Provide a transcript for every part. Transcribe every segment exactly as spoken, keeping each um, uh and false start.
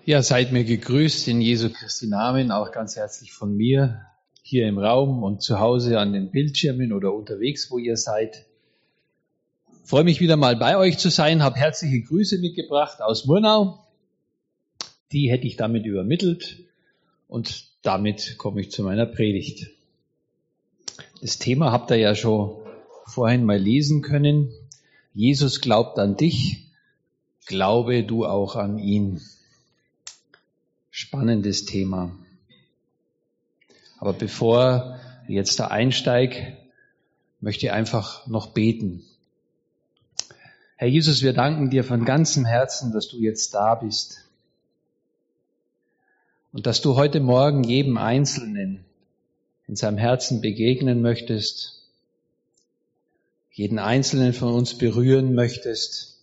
Ja, seid mir gegrüßt in Jesu Christi Namen, auch ganz herzlich von mir hier im Raum und zu Hause an den Bildschirmen oder unterwegs, wo ihr seid. Ich freue mich wieder mal bei euch zu sein, habe herzliche Grüße mitgebracht aus Murnau. Die hätte ich damit übermittelt und damit komme ich zu meiner Predigt. Das Thema habt ihr ja schon vorhin mal lesen können. Jesus glaubt an dich, glaube du auch an ihn. Spannendes Thema. Aber bevor ich jetzt da einsteige, möchte ich einfach noch beten. Herr Jesus, wir danken dir von ganzem Herzen, dass du jetzt da bist. Und dass du heute Morgen jedem Einzelnen in seinem Herzen begegnen möchtest, jeden Einzelnen von uns berühren möchtest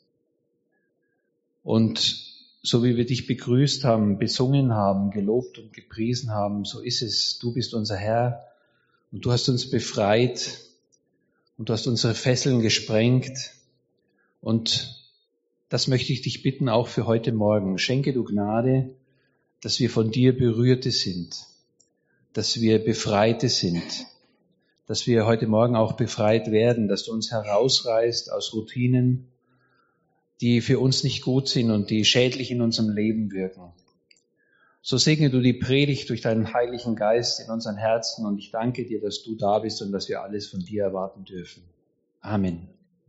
und so wie wir dich begrüßt haben, besungen haben, gelobt und gepriesen haben, so ist es. Du bist unser Herr und du hast uns befreit und du hast unsere Fesseln gesprengt. Und das möchte ich dich bitten, auch für heute Morgen. Schenke du Gnade, dass wir von dir Berührte sind, dass wir Befreite sind, dass wir heute Morgen auch befreit werden, dass du uns herausreißt aus Routinen, die für uns nicht gut sind und die schädlich in unserem Leben wirken. So segne du die Predigt durch deinen Heiligen Geist in unseren Herzen und ich danke dir, dass du da bist und dass wir alles von dir erwarten dürfen. Amen.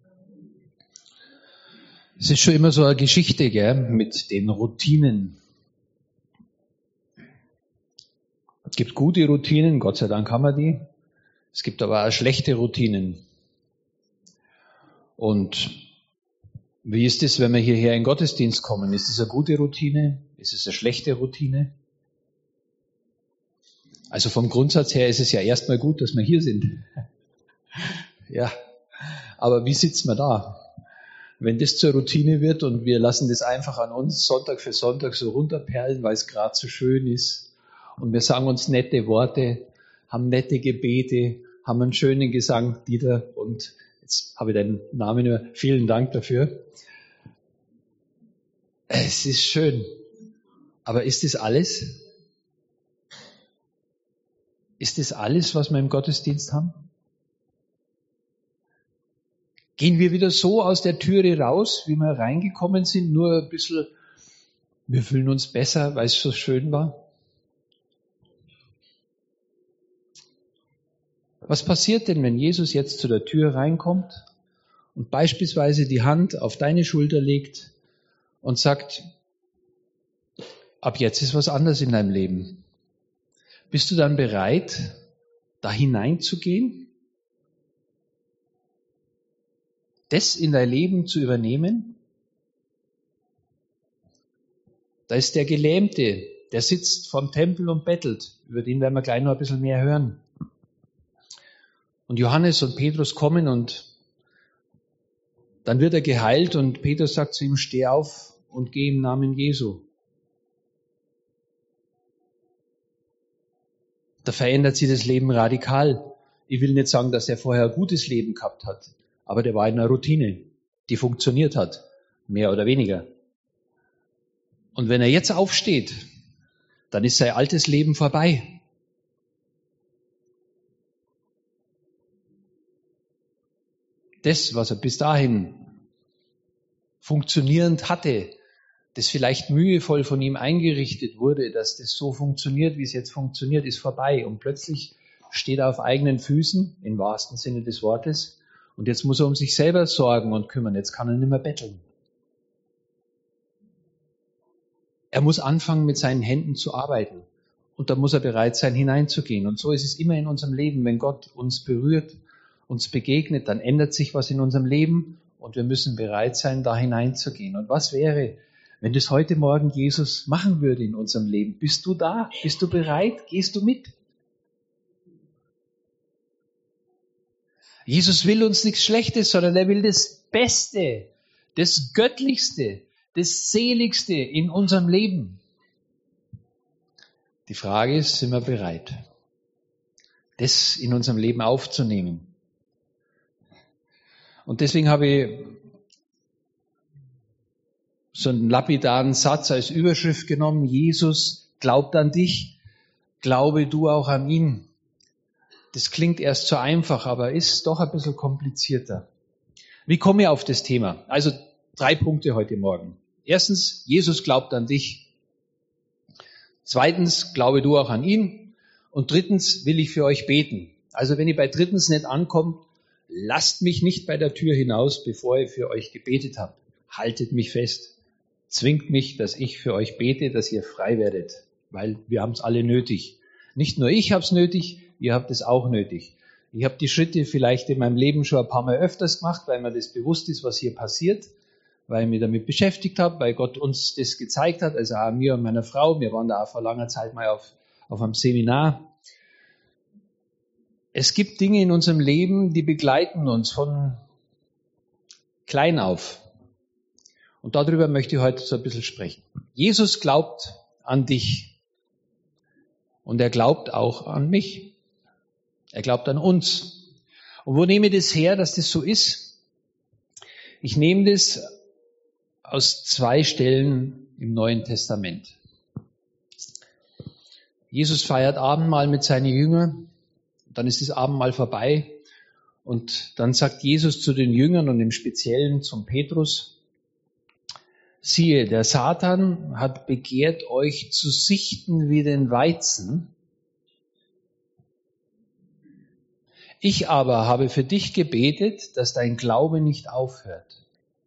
Es ist schon immer so eine Geschichte, gell, mit den Routinen. Es gibt gute Routinen, Gott sei Dank haben wir die. Es gibt aber auch schlechte Routinen. Und wie ist es, wenn wir hierher in den Gottesdienst kommen? Ist es eine gute Routine? Ist es eine schlechte Routine? Also vom Grundsatz her ist es ja erstmal gut, dass wir hier sind. Ja, aber wie sitzen wir da? Wenn das zur Routine wird und wir lassen das einfach an uns Sonntag für Sonntag so runterperlen, weil es gerade so schön ist und wir sagen uns nette Worte, haben nette Gebete, haben einen schönen Gesang, Dieter, und jetzt habe ich deinen Namen nur. Vielen Dank dafür. Es ist schön. Aber ist das alles? Ist das alles, was wir im Gottesdienst haben? Gehen wir wieder so aus der Türe raus, wie wir reingekommen sind, nur ein bisschen, wir fühlen uns besser, weil es so schön war? Was passiert denn, wenn Jesus jetzt zu der Tür reinkommt und beispielsweise die Hand auf deine Schulter legt und sagt, ab jetzt ist was anderes in deinem Leben? Bist du dann bereit, da hineinzugehen? Das in dein Leben zu übernehmen? Da ist der Gelähmte, der sitzt vorm Tempel und bettelt. Über den werden wir gleich noch ein bisschen mehr hören. Und Johannes und Petrus kommen und dann wird er geheilt und Petrus sagt zu ihm, steh auf und geh im Namen Jesu. Da verändert sich das Leben radikal. Ich will nicht sagen, dass er vorher ein gutes Leben gehabt hat, aber der war in einer Routine, die funktioniert hat, mehr oder weniger. Und wenn er jetzt aufsteht, dann ist sein altes Leben vorbei. Das, was er bis dahin funktionierend hatte, das vielleicht mühevoll von ihm eingerichtet wurde, dass das so funktioniert, wie es jetzt funktioniert, ist vorbei. Und plötzlich steht er auf eigenen Füßen, im wahrsten Sinne des Wortes, und jetzt muss er um sich selber sorgen und kümmern. Jetzt kann er nicht mehr betteln. Er muss anfangen, mit seinen Händen zu arbeiten. Und da muss er bereit sein, hineinzugehen. Und so ist es immer in unserem Leben. Wenn Gott uns berührt, uns begegnet, dann ändert sich was in unserem Leben und wir müssen bereit sein, da hineinzugehen. Und was wäre, wenn das heute Morgen Jesus machen würde in unserem Leben? Bist du da? Bist du bereit? Gehst du mit? Jesus will uns nichts Schlechtes, sondern er will das Beste, das Göttlichste, das Seligste in unserem Leben. Die Frage ist, sind wir bereit, das in unserem Leben aufzunehmen? Und deswegen habe ich so einen lapidaren Satz als Überschrift genommen: Jesus glaubt an dich, glaube du auch an ihn. Das klingt erst so einfach, aber ist doch ein bisschen komplizierter. Wie komme ich auf das Thema? Also drei Punkte heute Morgen. Erstens, Jesus glaubt an dich. Zweitens, glaube du auch an ihn. Und drittens, will ich für euch beten. Also wenn ihr bei drittens nicht ankommt, lasst mich nicht bei der Tür hinaus, bevor ich für euch gebetet habe. Haltet mich fest. Zwingt mich, dass ich für euch bete, dass ihr frei werdet. Weil wir haben es alle nötig. Nicht nur ich habe es nötig, ihr habt es auch nötig. Ich habe die Schritte vielleicht in meinem Leben schon ein paar Mal öfters gemacht, weil mir das bewusst ist, was hier passiert, weil ich mich damit beschäftigt habe, weil Gott uns das gezeigt hat, also auch mir und meiner Frau. Wir waren da auch vor langer Zeit mal auf, auf einem Seminar. Es gibt Dinge in unserem Leben, die begleiten uns von klein auf. Und darüber möchte ich heute so ein bisschen sprechen. Jesus glaubt an dich. Und er glaubt auch an mich. Er glaubt an uns. Und wo nehme ich das her, dass das so ist? Ich nehme das aus zwei Stellen im Neuen Testament. Jesus feiert Abendmahl mit seinen Jüngern. Dann ist das Abendmahl vorbei. Und dann sagt Jesus zu den Jüngern und im Speziellen zum Petrus: Siehe, der Satan hat begehrt, euch zu sichten wie den Weizen. Ich aber habe für dich gebetet, dass dein Glaube nicht aufhört.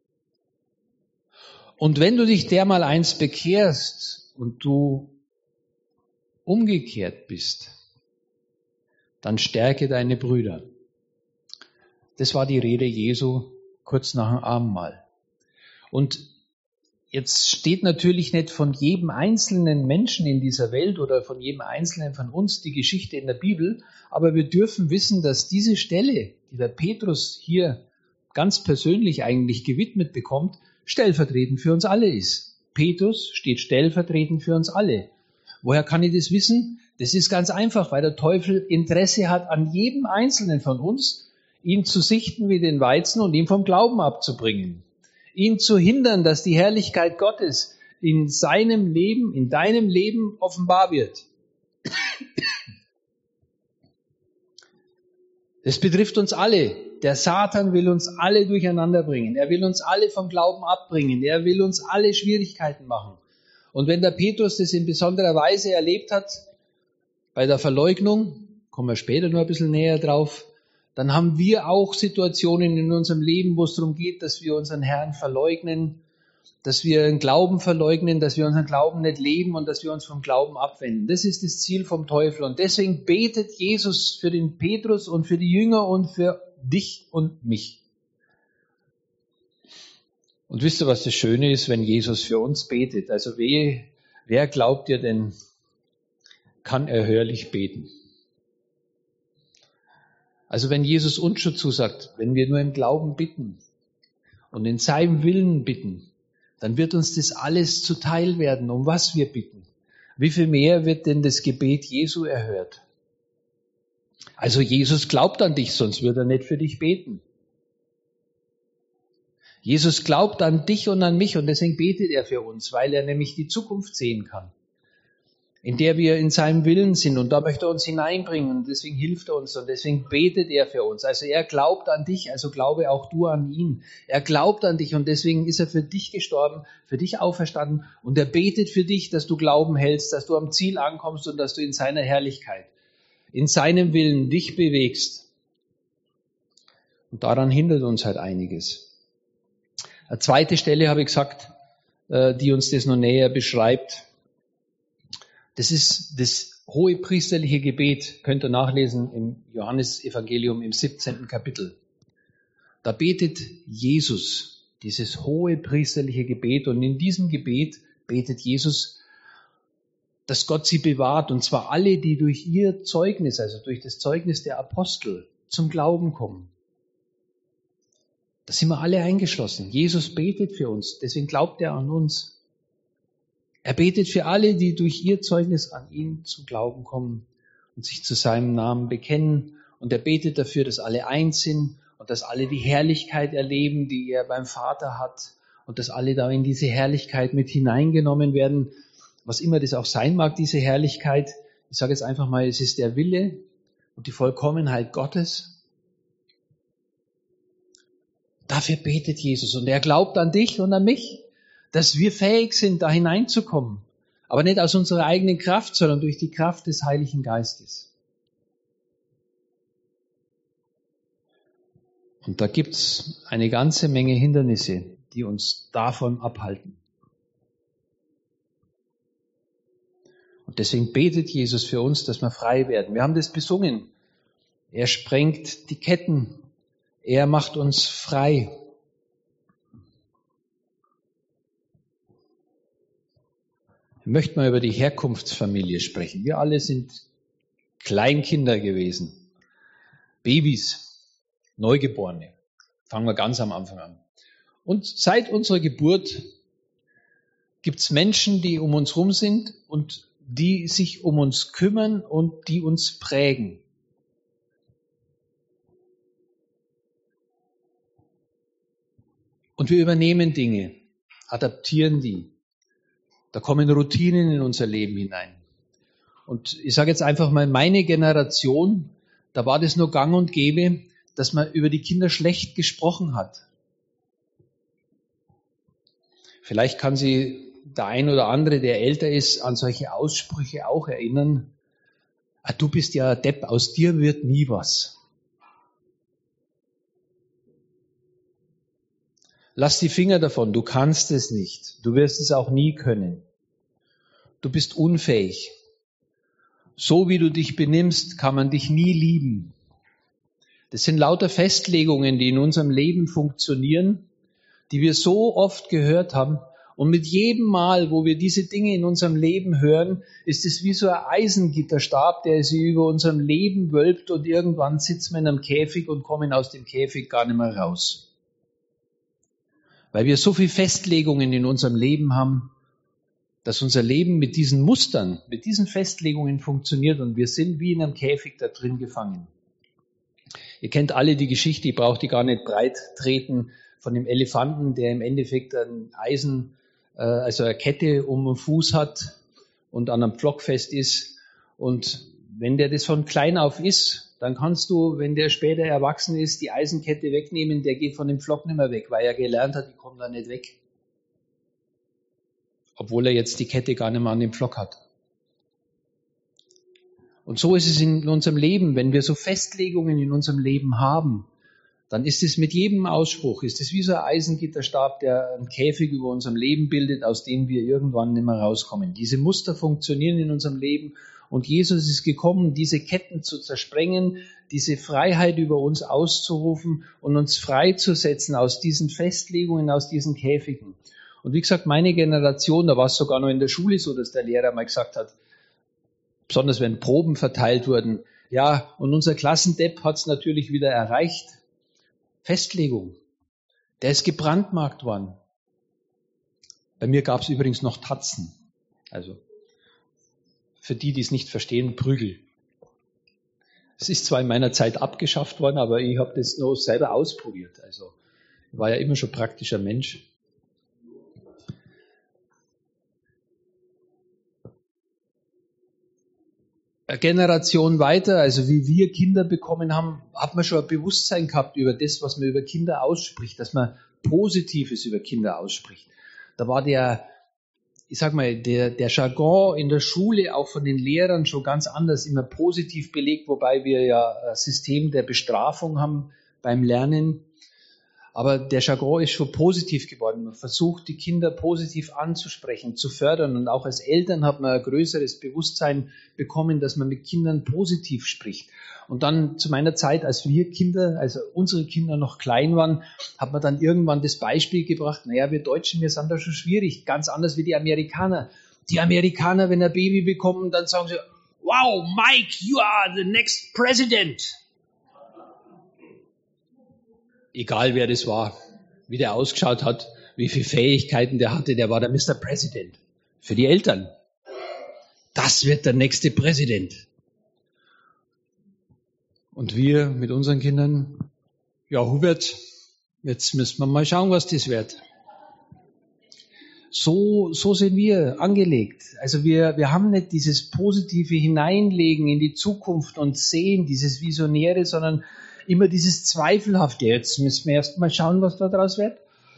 Und wenn du dich dermal eins bekehrst und du umgekehrt bist, dann stärke deine Brüder. Das war die Rede Jesu kurz nach dem Abendmahl. Und jetzt steht natürlich nicht von jedem einzelnen Menschen in dieser Welt oder von jedem einzelnen von uns die Geschichte in der Bibel, aber wir dürfen wissen, dass diese Stelle, die der Petrus hier ganz persönlich eigentlich gewidmet bekommt, stellvertretend für uns alle ist. Petrus steht stellvertretend für uns alle. Woher kann ich das wissen? Das ist ganz einfach, weil der Teufel Interesse hat an jedem Einzelnen von uns, ihn zu sichten wie den Weizen und ihn vom Glauben abzubringen. Ihn zu hindern, dass die Herrlichkeit Gottes in seinem Leben, in deinem Leben offenbar wird. Das betrifft uns alle. Der Satan will uns alle durcheinander bringen. Er will uns alle vom Glauben abbringen. Er will uns alle Schwierigkeiten machen. Und wenn der Petrus das in besonderer Weise erlebt hat, bei der Verleugnung, kommen wir später noch ein bisschen näher drauf, dann haben wir auch Situationen in unserem Leben, wo es darum geht, dass wir unseren Herrn verleugnen, dass wir den Glauben verleugnen, dass wir unseren Glauben nicht leben und dass wir uns vom Glauben abwenden. Das ist das Ziel vom Teufel. Und deswegen betet Jesus für den Petrus und für die Jünger und für dich und mich. Und wisst ihr, was das Schöne ist, wenn Jesus für uns betet? Also wer, wer glaubt ihr denn, kann erhörlich beten? Also wenn Jesus uns schon zusagt, wenn wir nur im Glauben bitten und in seinem Willen bitten, dann wird uns das alles zuteil werden, um was wir bitten. Wie viel mehr wird denn das Gebet Jesu erhört? Also Jesus glaubt an dich, sonst würde er nicht für dich beten. Jesus glaubt an dich und an mich und deswegen betet er für uns, weil er nämlich die Zukunft sehen kann, in der wir in seinem Willen sind, und da möchte er uns hineinbringen und deswegen hilft er uns und deswegen betet er für uns. Also er glaubt an dich, also glaube auch du an ihn. Er glaubt an dich und deswegen ist er für dich gestorben, für dich auferstanden und er betet für dich, dass du Glauben hältst, dass du am Ziel ankommst und dass du in seiner Herrlichkeit, in seinem Willen dich bewegst. Und daran hindert uns halt einiges. Eine zweite Stelle habe ich gesagt, die uns das noch näher beschreibt. Das ist das hohepriesterliche Gebet, könnt ihr nachlesen im Johannesevangelium im siebzehnten Kapitel. Da betet Jesus dieses hohepriesterliche Gebet und in diesem Gebet betet Jesus, dass Gott sie bewahrt, und zwar alle, die durch ihr Zeugnis, also durch das Zeugnis der Apostel, zum Glauben kommen. Da sind wir alle eingeschlossen. Jesus betet für uns, deswegen glaubt er an uns. Er betet für alle, die durch ihr Zeugnis an ihn zum Glauben kommen und sich zu seinem Namen bekennen. Und er betet dafür, dass alle eins sind und dass alle die Herrlichkeit erleben, die er beim Vater hat und dass alle da in diese Herrlichkeit mit hineingenommen werden, was immer das auch sein mag, diese Herrlichkeit. Ich sage jetzt einfach mal, es ist der Wille und die Vollkommenheit Gottes. Dafür betet Jesus und er glaubt an dich und an mich, dass wir fähig sind, da hineinzukommen. Aber nicht aus unserer eigenen Kraft, sondern durch die Kraft des Heiligen Geistes. Und da gibt's eine ganze Menge Hindernisse, die uns davon abhalten. Und deswegen betet Jesus für uns, dass wir frei werden. Wir haben das besungen. Er sprengt die Ketten. Er macht uns frei. Ich möchte mal über die Herkunftsfamilie sprechen. Wir alle sind Kleinkinder gewesen. Babys, Neugeborene. Fangen wir ganz am Anfang an. Und seit unserer Geburt gibt es Menschen, die um uns rum sind und die sich um uns kümmern und die uns prägen. Und wir übernehmen Dinge, adaptieren die. Da kommen Routinen in unser Leben hinein. Und ich sage jetzt einfach mal, meine Generation, da war das nur gang und gäbe, dass man über die Kinder schlecht gesprochen hat. Vielleicht kann sich der ein oder andere, der älter ist, an solche Aussprüche auch erinnern. Ah, du bist ja Depp, aus dir wird nie was. Lass die Finger davon, du kannst es nicht. Du wirst es auch nie können. Du bist unfähig. So wie du dich benimmst, kann man dich nie lieben. Das sind lauter Festlegungen, die in unserem Leben funktionieren, die wir so oft gehört haben. Und mit jedem Mal, wo wir diese Dinge in unserem Leben hören, ist es wie so ein Eisengitterstab, der sich über unserem Leben wölbt und irgendwann sitzen wir in einem Käfig und kommen aus dem Käfig gar nicht mehr raus. Weil wir so viele Festlegungen in unserem Leben haben, dass unser Leben mit diesen Mustern, mit diesen Festlegungen funktioniert und wir sind wie in einem Käfig da drin gefangen. Ihr kennt alle die Geschichte, ich brauche die gar nicht breit treten, von dem Elefanten, der im Endeffekt ein Eisen, äh, also eine Kette um den Fuß hat und an einem Pflock fest ist. Und wenn der das von klein auf ist, dann kannst du, wenn der später erwachsen ist, die Eisenkette wegnehmen, der geht von dem Pflock nicht mehr weg, weil er gelernt hat, die kommt da nicht weg. Obwohl er jetzt die Kette gar nicht mehr an dem Pflock hat. Und so ist es in unserem Leben, wenn wir so Festlegungen in unserem Leben haben, dann ist es mit jedem Ausspruch, ist es wie so ein Eisengitterstab, der einen Käfig über unserem Leben bildet, aus dem wir irgendwann nicht mehr rauskommen. Diese Muster funktionieren in unserem Leben und Jesus ist gekommen, diese Ketten zu zersprengen, diese Freiheit über uns auszurufen und uns freizusetzen aus diesen Festlegungen, aus diesen Käfigen. Und wie gesagt, meine Generation, da war es sogar noch in der Schule so, dass der Lehrer mal gesagt hat, besonders wenn Proben verteilt wurden, ja, und unser Klassendepp hat es natürlich wieder erreicht. Festlegung. Der ist gebrandmarkt worden. Bei mir gab es übrigens noch Tatzen. Also für die, die es nicht verstehen, Prügel. Es ist zwar in meiner Zeit abgeschafft worden, aber ich habe das nur selber ausprobiert. Also ich war ja immer schon praktischer Mensch. Eine Generation weiter, also wie wir Kinder bekommen haben, hat man schon ein Bewusstsein gehabt über das, was man über Kinder ausspricht, dass man Positives über Kinder ausspricht. Da war der, ich sag mal, der, der Jargon in der Schule auch von den Lehrern schon ganz anders, immer positiv belegt, wobei wir ja ein System der Bestrafung haben beim Lernen. Aber der Jargon ist schon positiv geworden. Man versucht, die Kinder positiv anzusprechen, zu fördern. Und auch als Eltern hat man ein größeres Bewusstsein bekommen, dass man mit Kindern positiv spricht. Und dann zu meiner Zeit, als wir Kinder, also unsere Kinder noch klein waren, hat man dann irgendwann das Beispiel gebracht, naja, wir Deutschen, wir sind da schon schwierig, ganz anders wie die Amerikaner. Die Amerikaner, wenn ein Baby bekommen, dann sagen sie, wow, Mike, you are the next president. Egal wer das war, wie der ausgeschaut hat, wie viele Fähigkeiten der hatte, der war der Mister President. Für die Eltern. Das wird der nächste Präsident. Und wir mit unseren Kindern, ja Hubert, jetzt müssen wir mal schauen, was das wird. So, so sind wir angelegt. Also wir, wir haben nicht dieses positive Hineinlegen in die Zukunft und Sehen, dieses Visionäre, sondern immer dieses Zweifelhafte. Jetzt müssen wir erst mal schauen, was da draus wird.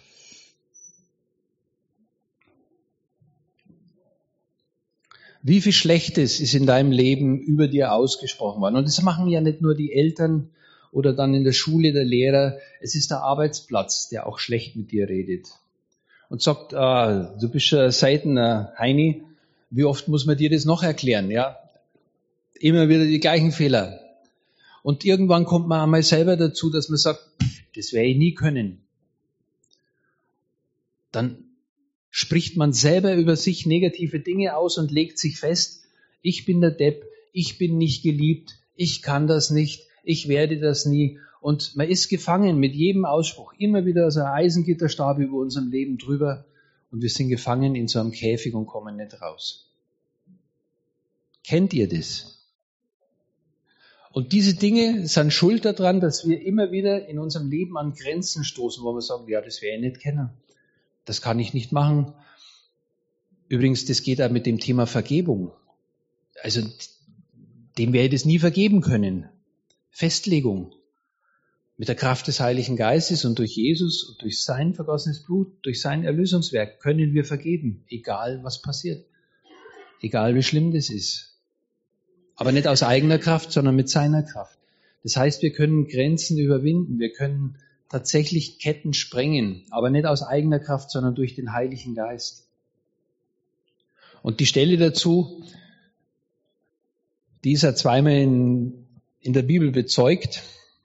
Wie viel Schlechtes ist in deinem Leben über dir ausgesprochen worden? Und das machen ja nicht nur die Eltern oder dann in der Schule der Lehrer. Es ist der Arbeitsplatz, der auch schlecht mit dir redet. Und sagt, ah, du bist ein Seitener, Heini, wie oft muss man dir das noch erklären? Ja, immer wieder die gleichen Fehler. Und irgendwann kommt man einmal selber dazu, dass man sagt, das werde ich nie können. Dann spricht man selber über sich negative Dinge aus und legt sich fest, ich bin der Depp, ich bin nicht geliebt, ich kann das nicht, ich werde das nie. Und man ist gefangen mit jedem Ausspruch, immer wieder so ein Eisengitterstab über unserem Leben drüber und wir sind gefangen in so einem Käfig und kommen nicht raus. Kennt ihr das? Und diese Dinge sind schuld daran, dass wir immer wieder in unserem Leben an Grenzen stoßen, wo wir sagen, ja, das werde ich nicht kennen. Das kann ich nicht machen. Übrigens, das geht auch mit dem Thema Vergebung. Also, dem werde ich das nie vergeben können. Festlegung. Mit der Kraft des Heiligen Geistes und durch Jesus und durch sein vergossenes Blut, durch sein Erlösungswerk können wir vergeben, egal was passiert. Egal wie schlimm das ist. Aber nicht aus eigener Kraft, sondern mit seiner Kraft. Das heißt, wir können Grenzen überwinden, wir können tatsächlich Ketten sprengen, aber nicht aus eigener Kraft, sondern durch den Heiligen Geist. Und die Stelle dazu, die ist ja zweimal in, in der Bibel bezeugt.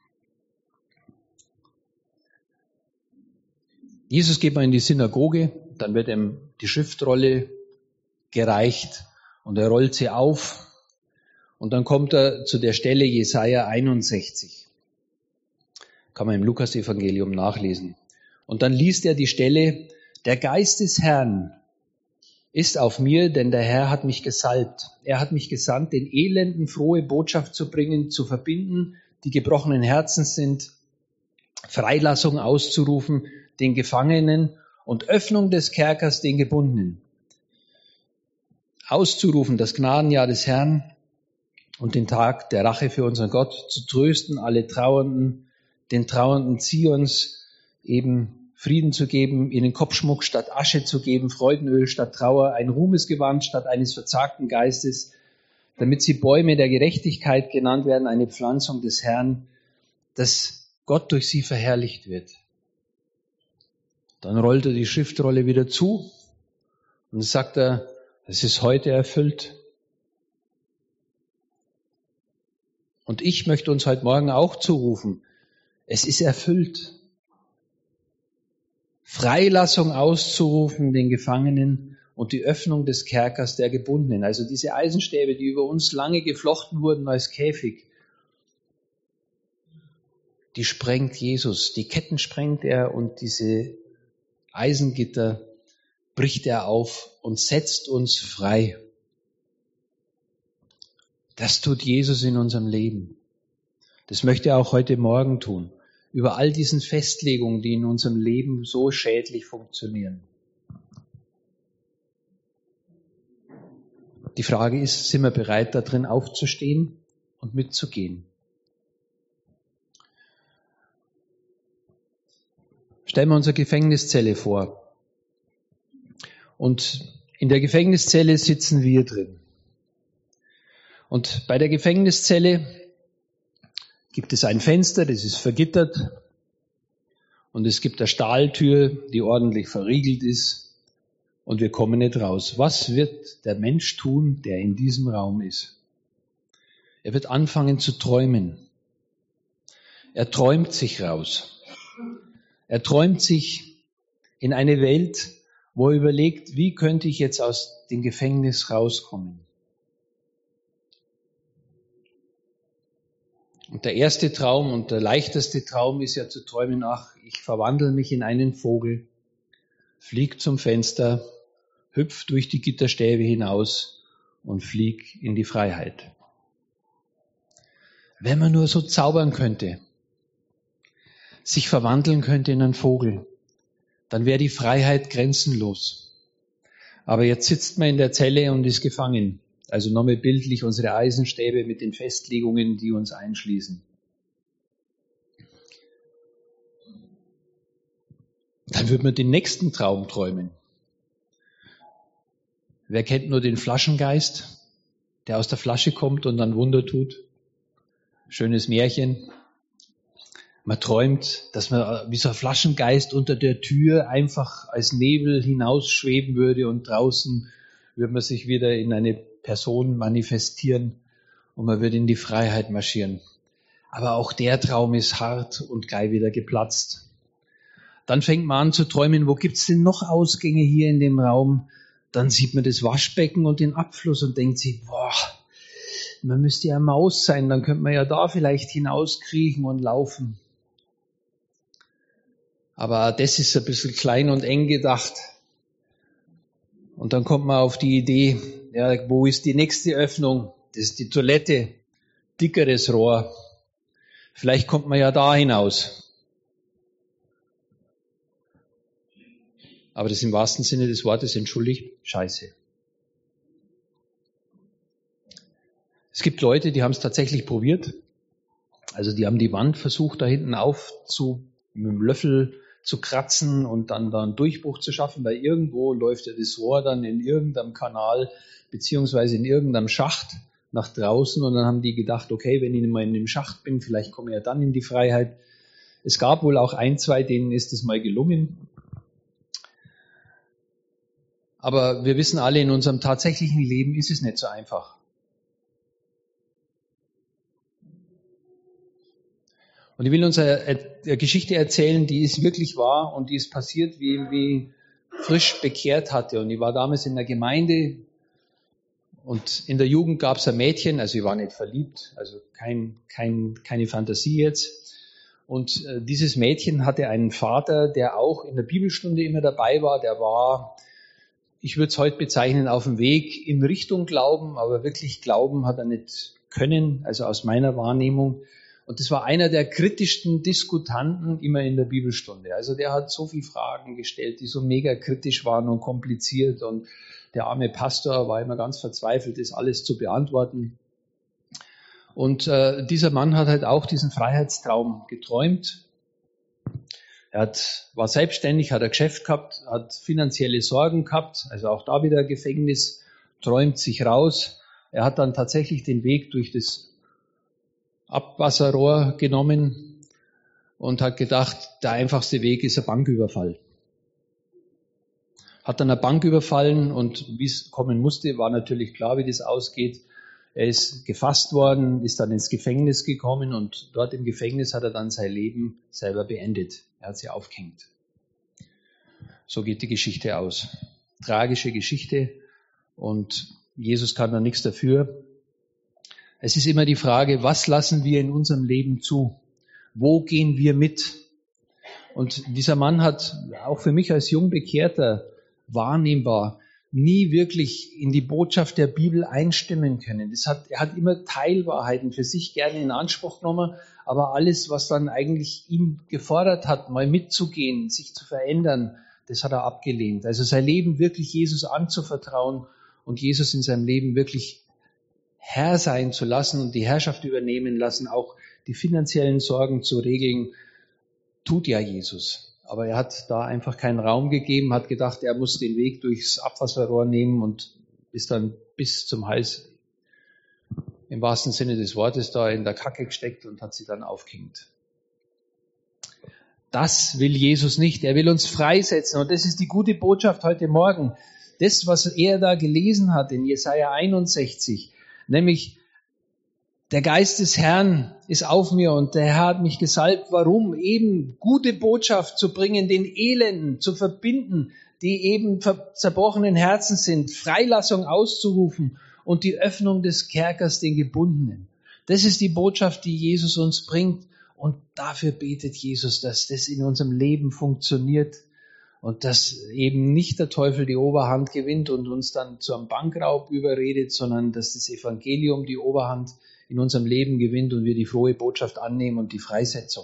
Jesus geht mal in die Synagoge, dann wird ihm die Schriftrolle gereicht und er rollt sie auf und dann kommt er zu der Stelle Jesaja einundsechzig. Kann man im Lukas-Evangelium nachlesen. Und dann liest er die Stelle, der Geist des Herrn ist auf mir, denn der Herr hat mich gesalbt. Er hat mich gesandt, den Elenden frohe Botschaft zu bringen, zu verbinden, die gebrochenen Herzens sind, Freilassung auszurufen, den Gefangenen und Öffnung des Kerkers den Gebundenen. Auszurufen das Gnadenjahr des Herrn und den Tag der Rache für unseren Gott, zu trösten alle Trauernden, den Trauernden Zions eben Frieden zu geben, ihnen Kopfschmuck statt Asche zu geben, Freudenöl statt Trauer, ein Ruhmesgewand statt eines verzagten Geistes, damit sie Bäume der Gerechtigkeit genannt werden, eine Pflanzung des Herrn, dass Gott durch sie verherrlicht wird. Dann rollt er die Schriftrolle wieder zu und sagt er, es ist heute erfüllt. Und ich möchte uns heute Morgen auch zurufen, es ist erfüllt. Freilassung auszurufen den Gefangenen und die Öffnung des Kerkers der Gebundenen. Also diese Eisenstäbe, die über uns lange geflochten wurden als Käfig, die sprengt Jesus. Die Ketten sprengt er und diese Eisengitter bricht er auf und setzt uns frei. Das tut Jesus in unserem Leben. Das möchte er auch heute Morgen tun. Über all diesen Festlegungen, die in unserem Leben so schädlich funktionieren. Die Frage ist, sind wir bereit, da drin aufzustehen und mitzugehen? Stellen wir unsere Gefängniszelle vor. Und in der Gefängniszelle sitzen wir drin. Und bei der Gefängniszelle gibt es ein Fenster, das ist vergittert. Und es gibt eine Stahltür, die ordentlich verriegelt ist. Und wir kommen nicht raus. Was wird der Mensch tun, der in diesem Raum ist? Er wird anfangen zu träumen. Er träumt sich raus. Er träumt sich in eine Welt, wo er überlegt, wie könnte ich jetzt aus dem Gefängnis rauskommen? Und der erste Traum und der leichteste Traum ist ja zu träumen, ach, ich verwandle mich in einen Vogel, flieg zum Fenster, hüpf durch die Gitterstäbe hinaus und flieg in die Freiheit. Wenn man nur so zaubern könnte, sich verwandeln könnte in einen Vogel, dann wäre die Freiheit grenzenlos. Aber jetzt sitzt man in der Zelle und ist gefangen. Also nochmal bildlich unsere Eisenstäbe mit den Festlegungen, die uns einschließen. Dann wird man den nächsten Traum träumen. Wer kennt nur den Flaschengeist, der aus der Flasche kommt und dann Wunder tut? Schönes Märchen. Man träumt, dass man wie so ein Flaschengeist unter der Tür einfach als Nebel hinausschweben würde und draußen würde man sich wieder in eine Person manifestieren und man würde in die Freiheit marschieren. Aber auch der Traum ist hart und gleich wieder geplatzt. Dann fängt man an zu träumen, wo gibt's denn noch Ausgänge hier in dem Raum? Dann sieht man das Waschbecken und den Abfluss und denkt sich, boah, man müsste ja Maus sein, dann könnte man ja da vielleicht hinauskriechen und laufen. Aber das ist ein bisschen klein und eng gedacht. Und dann kommt man auf die Idee, ja, wo ist die nächste Öffnung? Das ist die Toilette, dickeres Rohr. Vielleicht kommt man ja da hinaus. Aber das ist im wahrsten Sinne des Wortes, entschuldigt, scheiße. Es gibt Leute, die haben es tatsächlich probiert. Also die haben die Wand versucht, da hinten aufzu, mit dem Löffel zu kratzen und dann da einen Durchbruch zu schaffen, weil irgendwo läuft ja das Rohr dann in irgendeinem Kanal beziehungsweise in irgendeinem Schacht nach draußen und dann haben die gedacht, okay, wenn ich mal in dem Schacht bin, vielleicht komme ich ja dann in die Freiheit. Es gab wohl auch ein, zwei, denen ist es mal gelungen. Aber wir wissen alle, in unserem tatsächlichen Leben ist es nicht so einfach. Und ich will uns eine, eine Geschichte erzählen, die ist wirklich wahr und die ist passiert, wie ich mich frisch bekehrt hatte. Und ich war damals in der Gemeinde und in der Jugend gab es ein Mädchen, also ich war nicht verliebt, also kein, kein, keine Fantasie jetzt. Und äh, dieses Mädchen hatte einen Vater, der auch in der Bibelstunde immer dabei war, der war... Ich würde es heute bezeichnen, auf dem Weg in Richtung Glauben, aber wirklich Glauben hat er nicht können, also aus meiner Wahrnehmung. Und das war einer der kritischsten Diskutanten immer in der Bibelstunde. Also der hat so viele Fragen gestellt, die so mega kritisch waren und kompliziert. Und der arme Pastor war immer ganz verzweifelt, das alles zu beantworten. Und äh, dieser Mann hat halt auch diesen Freiheitstraum geträumt. Er hat, war selbstständig, hat ein Geschäft gehabt, hat finanzielle Sorgen gehabt, also auch da wieder Gefängnis, träumt sich raus. Er hat dann tatsächlich den Weg durch das Abwasserrohr genommen und hat gedacht, der einfachste Weg ist ein Banküberfall. Hat dann eine Bank überfallen und wie es kommen musste, war natürlich klar, wie das ausgeht. Er ist gefasst worden, ist dann ins Gefängnis gekommen und dort im Gefängnis hat er dann sein Leben selber beendet. Er hat sie aufgehängt. So geht die Geschichte aus. Tragische Geschichte und Jesus kann da nichts dafür. Es ist immer die Frage, was lassen wir in unserem Leben zu? Wo gehen wir mit? Und dieser Mann hat auch für mich als Jungbekehrter wahrnehmbar nie wirklich in die Botschaft der Bibel einstimmen können. Das hat, er hat immer Teilwahrheiten für sich gerne in Anspruch genommen, aber alles, was dann eigentlich ihn gefordert hat, mal mitzugehen, sich zu verändern, das hat er abgelehnt. Also sein Leben wirklich Jesus anzuvertrauen und Jesus in seinem Leben wirklich Herr sein zu lassen und die Herrschaft übernehmen lassen, auch die finanziellen Sorgen zu regeln, tut ja Jesus. Aber er hat da einfach keinen Raum gegeben, hat gedacht, er muss den Weg durchs Abwasserrohr nehmen und ist dann bis zum Hals im wahrsten Sinne des Wortes da in der Kacke gesteckt und hat sie dann aufgehängt. Das will Jesus nicht. Er will uns freisetzen. Und das ist die gute Botschaft heute Morgen. Das, was er da gelesen hat in Jesaja einundsechzig, nämlich der Geist des Herrn ist auf mir und der Herr hat mich gesalbt. Warum? Eben gute Botschaft zu bringen, den Elenden zu verbinden, die eben zerbrochenen Herzen sind, Freilassung auszurufen und die Öffnung des Kerkers den Gebundenen. Das ist die Botschaft, die Jesus uns bringt und dafür betet Jesus, dass das in unserem Leben funktioniert und dass eben nicht der Teufel die Oberhand gewinnt und uns dann zu einem Bankraub überredet, sondern dass das Evangelium die Oberhand in unserem Leben gewinnt und wir die frohe Botschaft annehmen und die Freisetzung.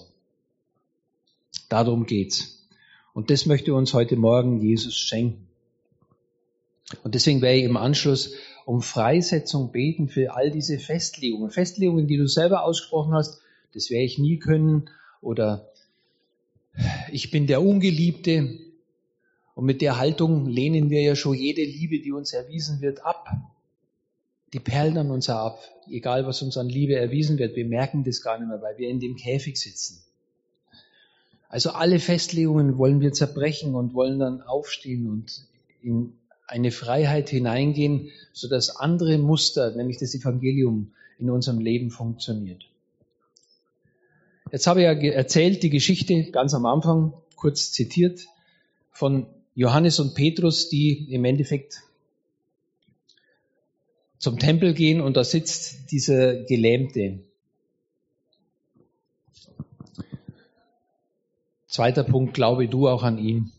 Darum geht's. Und das möchte uns heute Morgen Jesus schenken. Und deswegen werde ich im Anschluss um Freisetzung beten für all diese Festlegungen. Festlegungen, die du selber ausgesprochen hast, das werde ich nie können. Oder ich bin der Ungeliebte. Und mit der Haltung lehnen wir ja schon jede Liebe, die uns erwiesen wird, ab. Die perlen an uns ab. Egal, was uns an Liebe erwiesen wird, wir merken das gar nicht mehr, weil wir in dem Käfig sitzen. Also alle Festlegungen wollen wir zerbrechen und wollen dann aufstehen und in eine Freiheit hineingehen, sodass andere Muster, nämlich das Evangelium, in unserem Leben funktioniert. Jetzt habe ich ja erzählt, die Geschichte ganz am Anfang, kurz zitiert, von Johannes und Petrus, die im Endeffekt zum Tempel gehen und da sitzt dieser Gelähmte. Zweiter Punkt, glaube du auch an ihn.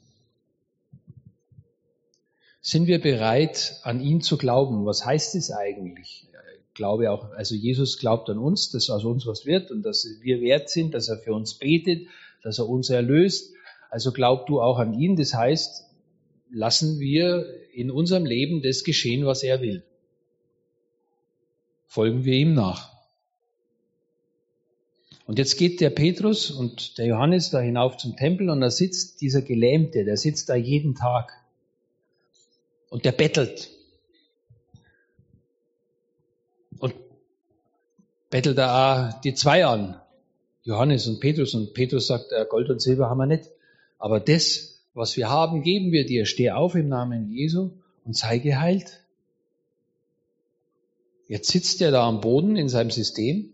Sind wir bereit, an ihn zu glauben? Was heißt es eigentlich? Ich glaube auch, also Jesus glaubt an uns, dass aus uns was wird und dass wir wert sind, dass er für uns betet, dass er uns erlöst. Also glaub du auch an ihn. Das heißt, lassen wir in unserem Leben das geschehen, was er will. Folgen wir ihm nach. Und jetzt geht der Petrus und der Johannes da hinauf zum Tempel und da sitzt dieser Gelähmte, der sitzt da jeden Tag. Und der bettelt. Und bettelt da auch die zwei an. Johannes und Petrus. Und Petrus sagt, Gold und Silber haben wir nicht. Aber das, was wir haben, geben wir dir. Steh auf im Namen Jesu und sei geheilt. Jetzt sitzt er da am Boden in seinem System.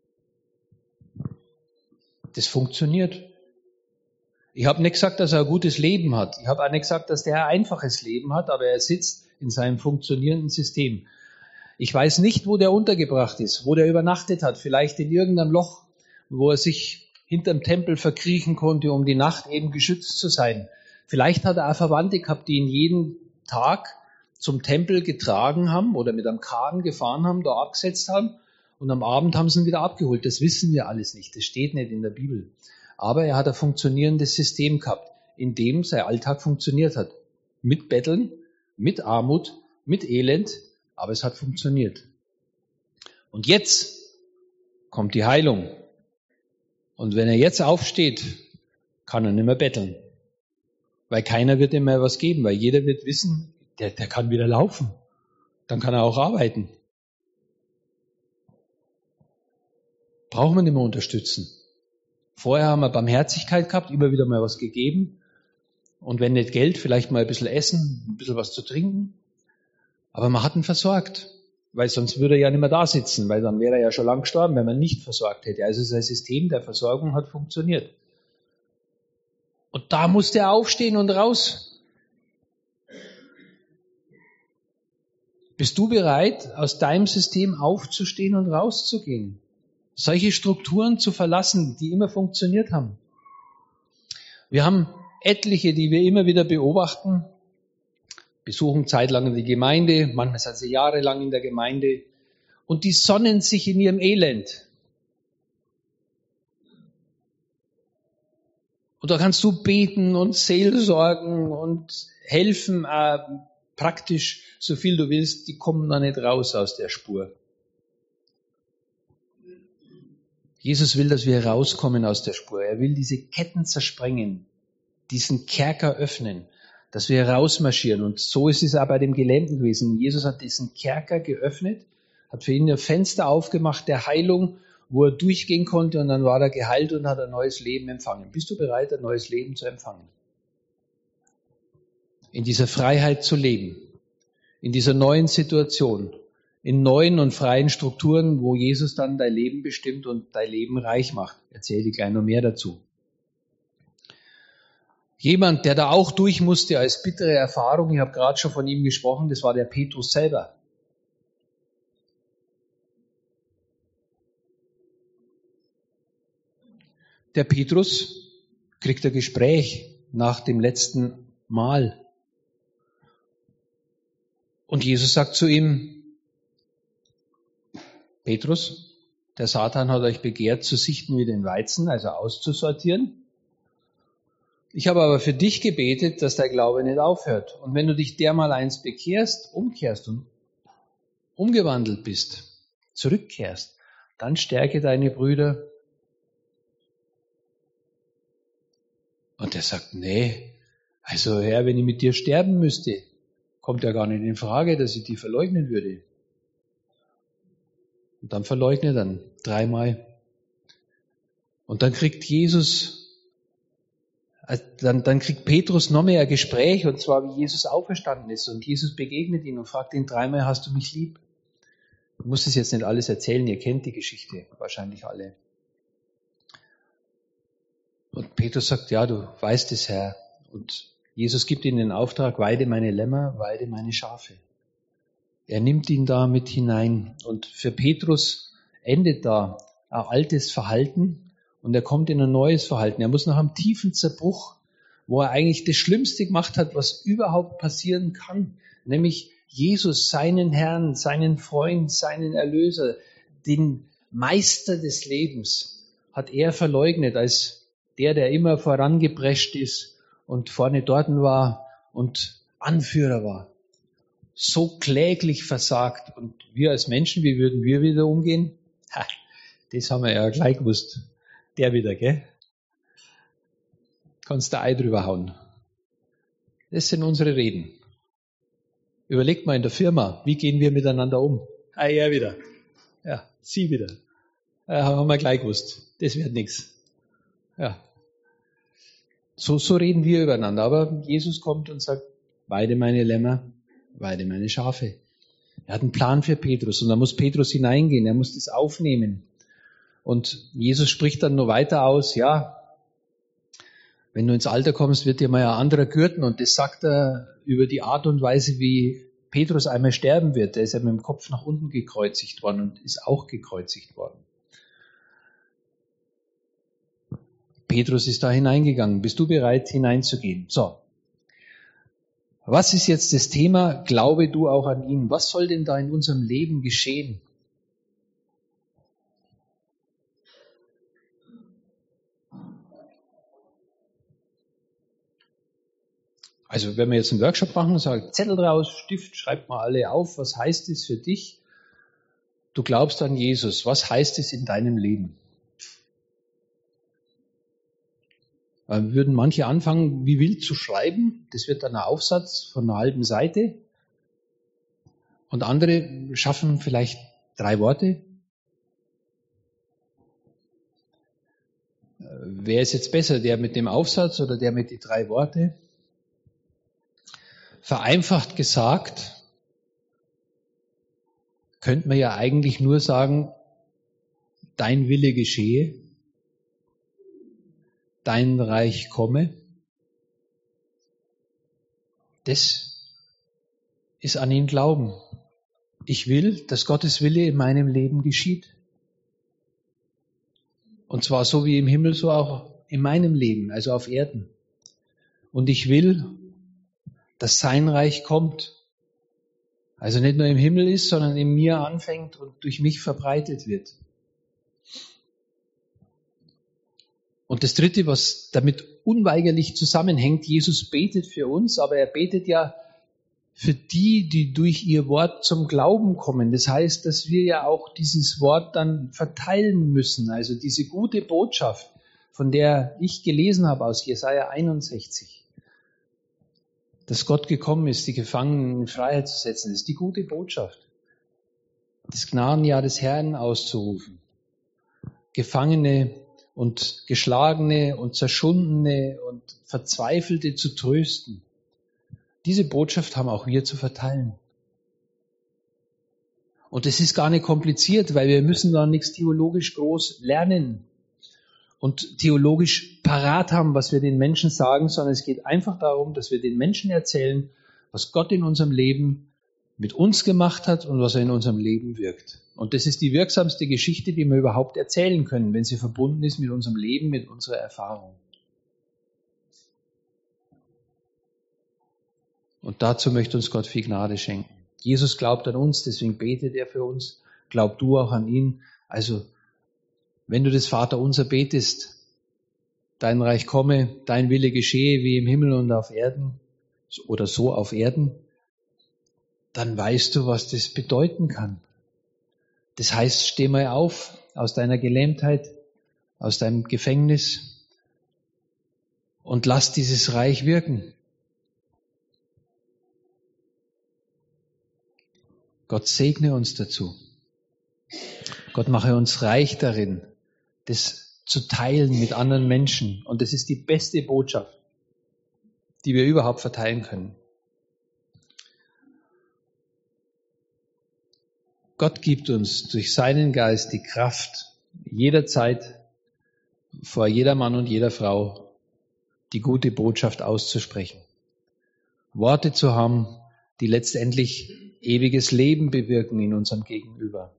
Das funktioniert. Ich habe nicht gesagt, dass er ein gutes Leben hat. Ich habe auch nicht gesagt, dass der ein einfaches Leben hat, aber er sitzt in seinem funktionierenden System. Ich weiß nicht, wo der untergebracht ist, wo der übernachtet hat. Vielleicht in irgendeinem Loch, wo er sich hinterm Tempel verkriechen konnte, um die Nacht eben geschützt zu sein. Vielleicht hat er auch Verwandte gehabt, die ihn jeden Tag zum Tempel getragen haben oder mit einem Karren gefahren haben, da abgesetzt haben und am Abend haben sie ihn wieder abgeholt. Das wissen wir alles nicht, das steht nicht in der Bibel. Aber er hat ein funktionierendes System gehabt, in dem sein Alltag funktioniert hat. Mit Betteln, mit Armut, mit Elend, aber es hat funktioniert. Und jetzt kommt die Heilung. Und wenn er jetzt aufsteht, kann er nicht mehr betteln. Weil keiner wird ihm mehr was geben, weil jeder wird wissen, der, der kann wieder laufen. Dann kann er auch arbeiten. Braucht man nicht mehr unterstützen. Vorher haben wir Barmherzigkeit gehabt, immer wieder mal was gegeben. Und wenn nicht Geld, vielleicht mal ein bisschen Essen, ein bisschen was zu trinken. Aber man hat ihn versorgt. Weil sonst würde er ja nicht mehr da sitzen, weil dann wäre er ja schon lang gestorben, wenn man nicht versorgt hätte. Also sein System der Versorgung hat funktioniert. Und da musste er aufstehen und raus. Bist du bereit, aus deinem System aufzustehen und rauszugehen? Solche Strukturen zu verlassen, die immer funktioniert haben. Wir haben etliche, die wir immer wieder beobachten, besuchen zeitlang die Gemeinde, manchmal sind sie jahrelang in der Gemeinde und die sonnen sich in ihrem Elend. Und da kannst du beten und seelsorgen und helfen, äh, praktisch so viel du willst, die kommen da nicht raus aus der Spur. Jesus will, dass wir rauskommen aus der Spur. Er will diese Ketten zersprengen, diesen Kerker öffnen, dass wir rausmarschieren. Und so ist es auch bei dem Gelähmten gewesen. Jesus hat diesen Kerker geöffnet, hat für ihn ein Fenster aufgemacht der Heilung, wo er durchgehen konnte und dann war er geheilt und hat ein neues Leben empfangen. Bist du bereit, ein neues Leben zu empfangen? In dieser Freiheit zu leben, in dieser neuen Situation, in neuen und freien Strukturen, wo Jesus dann dein Leben bestimmt und dein Leben reich macht. Erzähle dir gleich noch mehr dazu. Jemand, der da auch durch musste als bittere Erfahrung, ich habe gerade schon von ihm gesprochen, das war der Petrus selber. Der Petrus kriegt ein Gespräch nach dem letzten Mahl. Und Jesus sagt zu ihm, Petrus, der Satan hat euch begehrt, zu sichten wie den Weizen, also auszusortieren. Ich habe aber für dich gebetet, dass der Glaube nicht aufhört. Und wenn du dich dermals bekehrst, umkehrst und umgewandelt bist, zurückkehrst, dann stärke deine Brüder. Und er sagt, nee, also Herr, wenn ich mit dir sterben müsste, kommt ja gar nicht in Frage, dass ich die verleugnen würde. Und dann verleugnet er dann dreimal. Und dann kriegt Jesus, dann, dann kriegt Petrus noch mehr ein Gespräch, und zwar wie Jesus auferstanden ist. Und Jesus begegnet ihn und fragt ihn dreimal, hast du mich lieb? Ich muss das jetzt nicht alles erzählen, ihr kennt die Geschichte wahrscheinlich alle. Und Petrus sagt, ja, du weißt es, Herr. Und Jesus gibt ihm den Auftrag, weide meine Lämmer, weide meine Schafe. Er nimmt ihn da mit hinein. Und für Petrus endet da ein altes Verhalten und er kommt in ein neues Verhalten. Er muss nach einem tiefen Zerbruch, wo er eigentlich das Schlimmste gemacht hat, was überhaupt passieren kann, nämlich Jesus, seinen Herrn, seinen Freund, seinen Erlöser, den Meister des Lebens, hat er verleugnet als der, der immer vorangeprescht ist und vorne dort war und Anführer war. So kläglich versagt. Und wir als Menschen, wie würden wir wieder umgehen? Ha, das haben wir ja gleich gewusst. Der wieder, gell? Kannst du Ei drüber hauen. Das sind unsere Reden. Überlegt mal in der Firma, wie gehen wir miteinander um? Ah, er wieder. Ja, sie wieder. Ja, haben wir gleich gewusst. Das wird nichts. Ja. So, so reden wir übereinander. Aber Jesus kommt und sagt, weide meine Lämmer, weide meine Schafe. Er hat einen Plan für Petrus und da muss Petrus hineingehen. Er muss das aufnehmen. Und Jesus spricht dann noch weiter aus, ja, wenn du ins Alter kommst, wird dir mal ein anderer gürten. Und das sagt er über die Art und Weise, wie Petrus einmal sterben wird. Der ist ja mit dem Kopf nach unten gekreuzigt worden und ist auch gekreuzigt worden. Petrus ist da hineingegangen. Bist du bereit, hineinzugehen? So. Was ist jetzt das Thema? Glaube du auch an ihn. Was soll denn da in unserem Leben geschehen? Also wenn wir jetzt einen Workshop machen, sagt Zettel draus, Stift, schreibt mal alle auf, was heißt es für dich? Du glaubst an Jesus, was heißt es in deinem Leben? Dann würden manche anfangen, wie wild zu schreiben, das wird dann ein Aufsatz von einer halben Seite. Und andere schaffen vielleicht drei Worte. Wer ist jetzt besser, der mit dem Aufsatz oder der mit den drei Worten? Vereinfacht gesagt, könnte man ja eigentlich nur sagen, dein Wille geschehe, dein Reich komme. Das ist an ihn Glauben. Ich will, dass Gottes Wille in meinem Leben geschieht. Und zwar so wie im Himmel, so auch in meinem Leben, also auf Erden. Und ich will, dass sein Reich kommt. Also nicht nur im Himmel ist, sondern in mir anfängt und durch mich verbreitet wird. Und das Dritte, was damit unweigerlich zusammenhängt, Jesus betet für uns, aber er betet ja für die, die durch ihr Wort zum Glauben kommen. Das heißt, dass wir ja auch dieses Wort dann verteilen müssen. Also diese gute Botschaft, von der ich gelesen habe aus Jesaja einundsechzig. Dass Gott gekommen ist, die Gefangenen in Freiheit zu setzen, das ist die gute Botschaft. Das Gnadenjahr des Herrn auszurufen. Gefangene und Geschlagene und Zerschundene und Verzweifelte zu trösten. Diese Botschaft haben auch wir zu verteilen. Und das ist gar nicht kompliziert, weil wir müssen da nichts theologisch groß lernen und theologisch parat haben, was wir den Menschen sagen, sondern es geht einfach darum, dass wir den Menschen erzählen, was Gott in unserem Leben mit uns gemacht hat und was er in unserem Leben wirkt. Und das ist die wirksamste Geschichte, die wir überhaupt erzählen können, wenn sie verbunden ist mit unserem Leben, mit unserer Erfahrung. Und dazu möchte uns Gott viel Gnade schenken. Jesus glaubt an uns, deswegen betet er für uns. Glaub du auch an ihn. Also, wenn du das Vaterunser betest, dein Reich komme, dein Wille geschehe wie im Himmel und auf Erden oder so auf Erden, dann weißt du, was das bedeuten kann. Das heißt, steh mal auf aus deiner Gelähmtheit, aus deinem Gefängnis und lass dieses Reich wirken. Gott segne uns dazu. Gott mache uns reich darin, das zu teilen mit anderen Menschen. Und das ist die beste Botschaft, die wir überhaupt verteilen können. Gott gibt uns durch seinen Geist die Kraft, jederzeit vor jeder Mann und jeder Frau die gute Botschaft auszusprechen. Worte zu haben, die letztendlich ewiges Leben bewirken in unserem Gegenüber.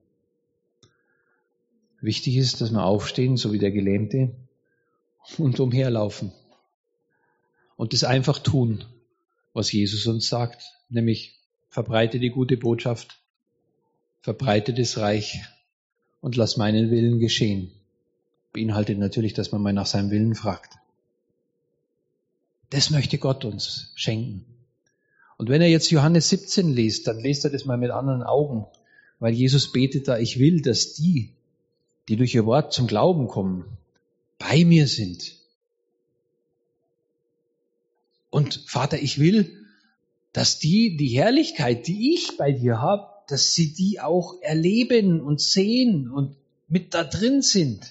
Wichtig ist, dass wir aufstehen, so wie der Gelähmte, und umherlaufen. Und das einfach tun, was Jesus uns sagt, nämlich verbreite die gute Botschaft, verbreite das Reich und lass meinen Willen geschehen. Beinhaltet natürlich, dass man mal nach seinem Willen fragt. Das möchte Gott uns schenken. Und wenn er jetzt Johannes siebzehn liest, dann lest er das mal mit anderen Augen, weil Jesus betet da, ich will, dass die, die durch ihr Wort zum Glauben kommen, bei mir sind. Und Vater, ich will, dass die, die Herrlichkeit, die ich bei dir habe, dass sie die auch erleben und sehen und mit da drin sind.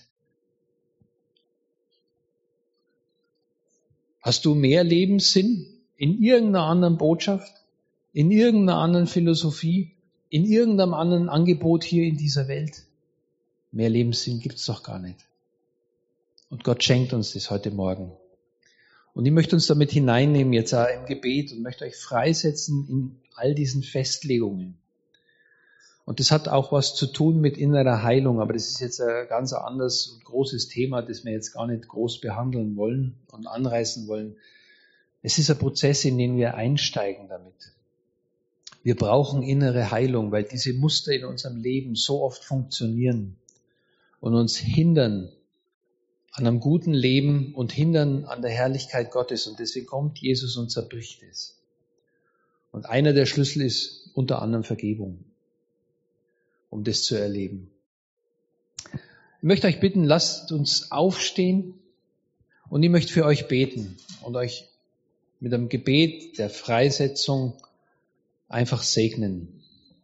Hast du mehr Lebenssinn in irgendeiner anderen Botschaft, in irgendeiner anderen Philosophie, in irgendeinem anderen Angebot hier in dieser Welt? Mehr Lebenssinn gibt's doch gar nicht. Und Gott schenkt uns das heute Morgen. Und ich möchte uns damit hineinnehmen jetzt auch im Gebet und möchte euch freisetzen in all diesen Festlegungen. Und das hat auch was zu tun mit innerer Heilung, aber das ist jetzt ein ganz anderes und großes Thema, das wir jetzt gar nicht groß behandeln wollen und anreißen wollen. Es ist ein Prozess, in den wir einsteigen damit. Wir brauchen innere Heilung, weil diese Muster in unserem Leben so oft funktionieren und uns hindern an einem guten Leben und hindern an der Herrlichkeit Gottes. Und deswegen kommt Jesus und zerbricht es. Und einer der Schlüssel ist unter anderem Vergebung, um das zu erleben. Ich möchte euch bitten, lasst uns aufstehen und ich möchte für euch beten und euch mit einem Gebet der Freisetzung einfach segnen.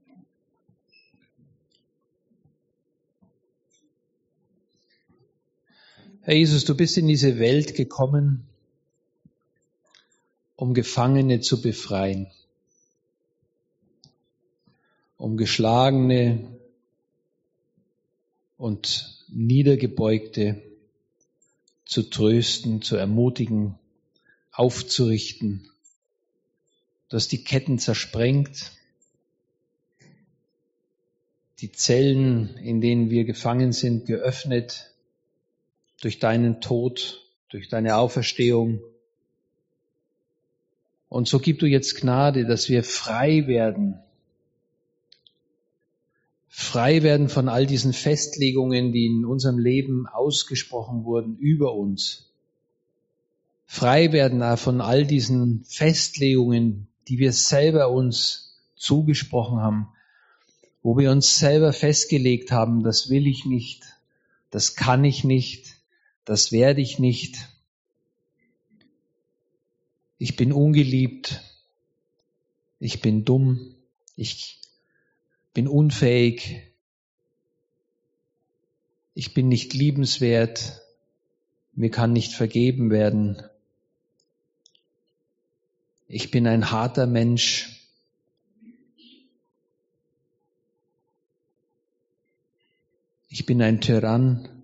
Herr Jesus, du bist in diese Welt gekommen, um Gefangene zu befreien, um Geschlagene und Niedergebeugte zu trösten, zu ermutigen, aufzurichten. Du hast die Ketten zersprengt, die Zellen, in denen wir gefangen sind, geöffnet durch deinen Tod, durch deine Auferstehung. Und so gib du jetzt Gnade, dass wir frei werden. Frei werden von all diesen Festlegungen, die in unserem Leben ausgesprochen wurden über uns. Frei werden auch von all diesen Festlegungen, die wir selber uns zugesprochen haben, wo wir uns selber festgelegt haben, das will ich nicht, das kann ich nicht, das werde ich nicht. Ich bin ungeliebt, ich bin dumm, ich bin unfähig, ich bin nicht liebenswert, mir kann nicht vergeben werden. Ich bin ein harter Mensch. Ich bin ein Tyrann.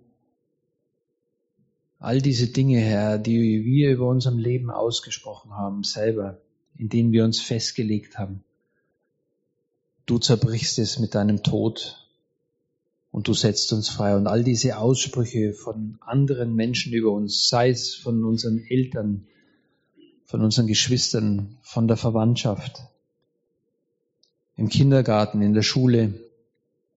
All diese Dinge, Herr, die wir über unserem Leben ausgesprochen haben, selber, in denen wir uns festgelegt haben. Du zerbrichst es mit deinem Tod und du setzt uns frei. Und all diese Aussprüche von anderen Menschen über uns, sei es von unseren Eltern, von unseren Geschwistern, von der Verwandtschaft, im Kindergarten, in der Schule,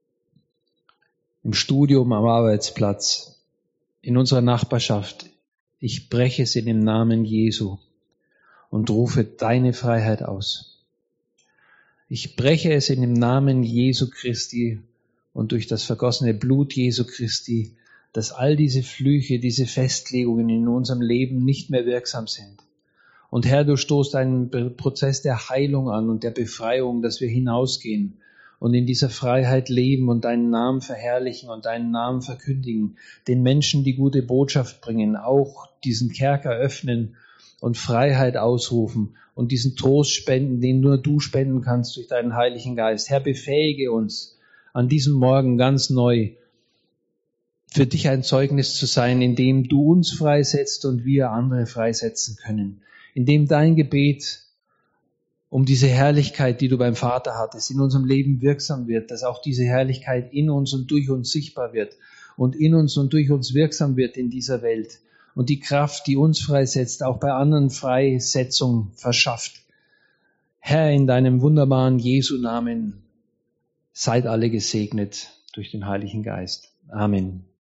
im Studium, am Arbeitsplatz, in unserer Nachbarschaft, Ich breche es in dem Namen Jesu und rufe deine Freiheit aus. Ich breche es in dem Namen Jesu Christi und durch das vergossene Blut Jesu Christi, dass all diese Flüche, diese Festlegungen in unserem Leben nicht mehr wirksam sind. Und Herr, du stoßt einen Prozess der Heilung an und der Befreiung, dass wir hinausgehen und in dieser Freiheit leben und deinen Namen verherrlichen und deinen Namen verkündigen, den Menschen die gute Botschaft bringen, auch diesen Kerker öffnen und Freiheit ausrufen und diesen Trost spenden, den nur du spenden kannst durch deinen Heiligen Geist. Herr, befähige uns an diesem Morgen ganz neu, für dich ein Zeugnis zu sein, in dem du uns freisetzt und wir andere freisetzen können, in dem dein Gebet um diese Herrlichkeit, die du beim Vater hattest, in unserem Leben wirksam wird, dass auch diese Herrlichkeit in uns und durch uns sichtbar wird und in uns und durch uns wirksam wird in dieser Welt und die Kraft, die uns freisetzt, auch bei anderen Freisetzung verschafft. Herr, in deinem wunderbaren Jesu-Namen seid alle gesegnet durch den Heiligen Geist. Amen.